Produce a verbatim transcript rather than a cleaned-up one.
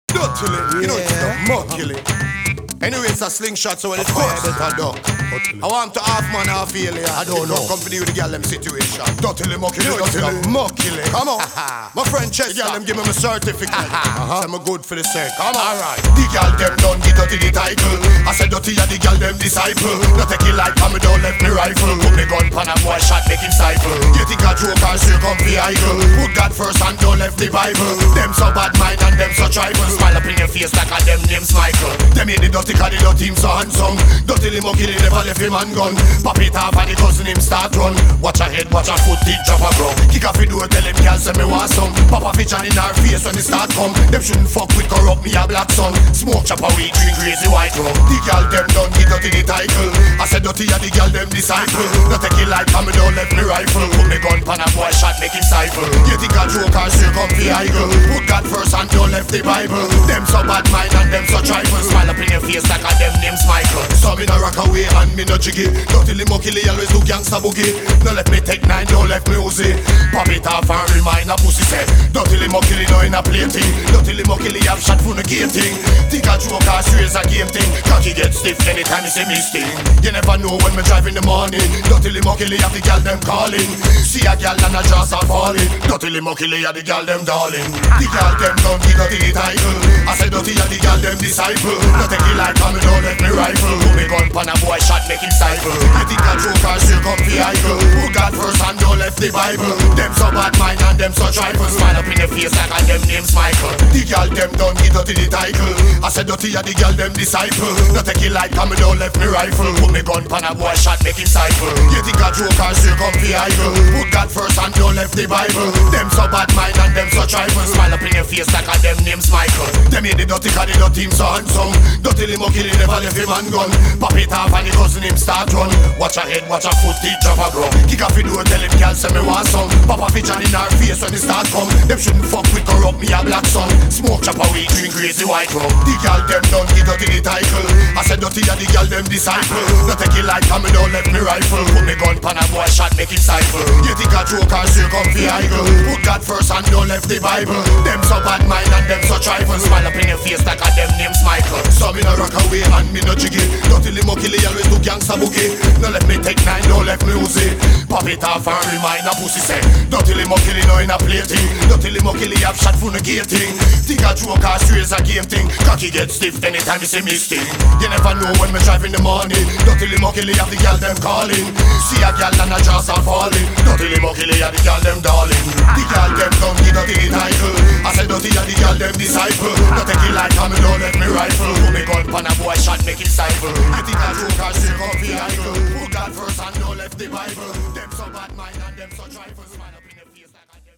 Dirtily, you know it's the muckily. Anyway, it's a slingshot, so when it comes, it's a duck. I want to half man, half failure. I don't know. Company with the girl, them situation. Dirtily, muckily, dirtily, muckily. Come on. My friend Chester, the girl, them give me my certificate. uh-huh. I'm good for the sake. Come on. Alright. The girl, them done get dirty the title. I said dirty, yeah, the girl, them disciple. Not take it like I'm don't left me rifle. Put me gun pan a boy shot, make him stifle. You think I joke or still come for idol. Put God first and don't left the Bible. Them so bad mind and them so tribal. Smile up in your face like a them name's Michael. Them made the dirty cause the dirty him so handsome. Dirty him mucky, never left him and gun. Pop it off and the cousin him start run. Watch a head, watch a foot, it drop a ground. Kick off the door, tell him girl say me want some. Pop a fish in her face when the start come. Them shouldn't fuck with corrupt me a black son. Smoke chop a weed, drink crazy white rum. The girl them done get dirty the title. I said dirty and the girl them disciple. Not take it like I'm don't left me rifle. Put me gun pan a boy shot, make him stifle. You think I joke or still come for idol. Put God first and don't left the Bible. Them so bad mind and them so tribal. Smile up in your face like a them name's Michael. So me no rock away and me no jiggy. Dirty muckily always do gangsta boogie. No let me take nine, don't let me Uzi. Pop it off and remind a pussy say. Dirty muckily no in a plating. Dirty muckily have shot for the gating. Think I joke or straight a game thing. Cocky get stiff anytime you see me sting. You never know when me drive in the morning. Dirty muckily have the girl them calling. See a girl and a jaws are falling. Dirty muckily have the girl them darling. The girl them don't get dirty the title. I said dirty and the girl them disciple. Not take it like I'm don't let me rifle. Put me gun pan a boy shot make him stifle. You think I joke or still come for idol. Put God first and don't left the Bible. Them so bad mind and them so tribal. Smile up in your face like a them name's Michael. The girl them don't get dirty the title. I said dirty and the girl them disciple. Not take it like I'm don't left me rifle. Put me gun pan a boy shot make him stifle. You think I joke or still come for idol. Put God first and don't left the Bible. Them so bad mind and them so tribal. Smile up in your face like a them name's Michael. Them made the dirty cause the dirty him so handsome. Dirty muckily never left him and gun. Pop it off and the cousin him start run. Watch a head, watch a foot, it drop a ground. Kick off the door, tell him girl say me want some. Pop a fish in her face when the start come. Them shouldn't fuck with corrupt me a black son. Smoke chop a weed, drink crazy white rum. The girl them done get dirty the title. I said dirty and the girl them disciple. Not take it like I'm don't left me rifle. Put me gun pan a boy shot make him stifle. You think I joke or still come for idol. Put God first and don't left the Bible. Them so bad mind and them so trifle. Smile up in your face like a them name's Michael. So me no rock away and me no jiggy. Dirty muckily always do gangsta boogie. No let me take nine, don't let me Uzi. Pop it off and remind a pussy say. Dirty muckily no in a plating. Dirty muckily have shot for the gating. Think I joke or straight a game thing. Cocky get stiff anytime you see me sting. You never know when me drive in the morning. Dirty muckily have the girl them calling. See a girl and a jaws are falling. Dirty muckily have the girl them darling. The girl them don't get dirty title. I said dirty and the girl them disciple. Not take it like I'm don't let me rifle. Put me gun pan a boy shot make him stifle. You think I joke or still come for idol. Put God first and don't left the Bible. Them so bad mind and them so trifle. Smile up in your face like I